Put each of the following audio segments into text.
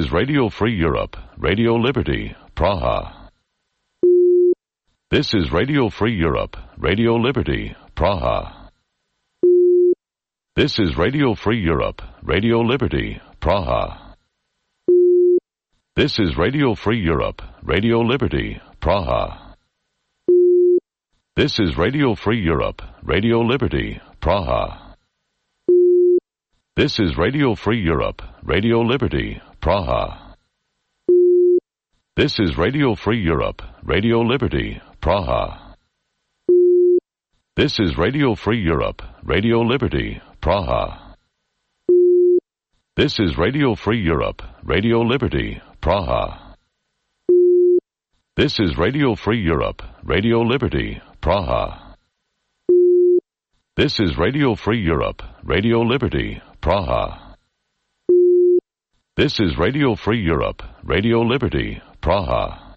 is Radio Free Europe, Radio Liberty, Praha. This is Radio Free Europe, Radio Liberty, Praha. This is Radio Free Europe, Radio Liberty, Praha. This is Radio Free Europe, Radio Liberty, Praha. This is Radio Free Europe, Radio Liberty, Praha. This is Radio Free Europe, Radio Liberty, Praha. This is Radio Free Europe, Radio Liberty, Praha. This is Radio Free Europe, Radio Liberty, Praha. This is Radio Free Europe, Radio Liberty, Praha. This is Radio Free Europe, Radio Liberty, Praha. This is Radio Free Europe, Radio Liberty, Praha. This is Radio Free Europe, Radio Liberty, Praha.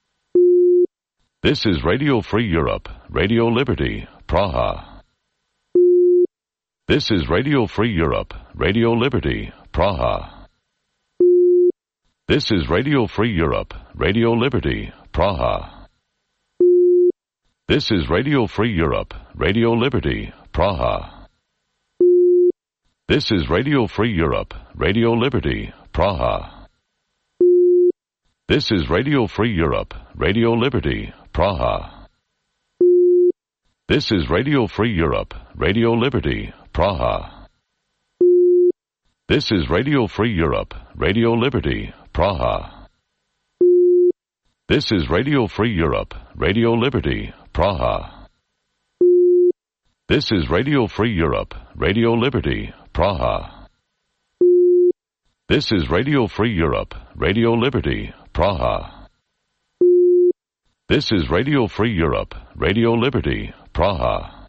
This is Radio Free Europe, Radio Liberty, Praha. This is Radio Free Europe, Radio Liberty, Praha. This is Radio Free Europe, Radio Liberty, Praha. This is Radio Free Europe, Radio Liberty, Praha. This is Radio Free Europe, Radio Liberty, Praha. This is Radio Free Europe, Radio Liberty, Praha. This is Radio Free Europe, Radio Liberty, Praha. This is Radio Free Europe, Radio Liberty, Praha. This is Radio Free Europe, Radio Liberty, Praha. This is Radio Free Europe, Radio Liberty, Praha. This is Radio Free Europe, Radio Liberty, Praha. This is Radio Free Europe, Radio Liberty, Praha.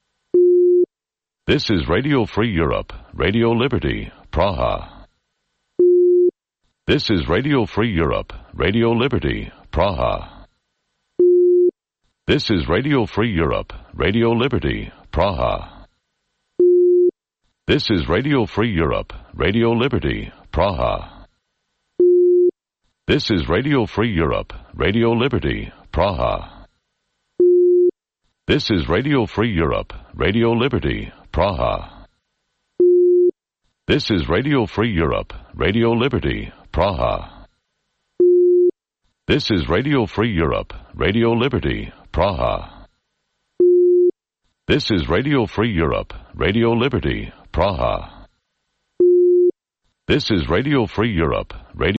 This is Radio Free Europe, Radio Liberty, Praha. This is Radio Free Europe, Radio Liberty, Praha. This is Radio Free Europe, Radio Liberty, Praha. This is Radio Free Europe, Radio Liberty, Praha. This is Radio Free Europe, Radio Liberty, Praha. This is Radio Free Europe, Radio Liberty, Praha. This is Radio Free Europe, Radio Liberty, Praha. This is Radio Free Europe, Radio Liberty, Praha. This is Radio Free Europe, Radio Liberty, Praha. This is Radio Free Europe, Radio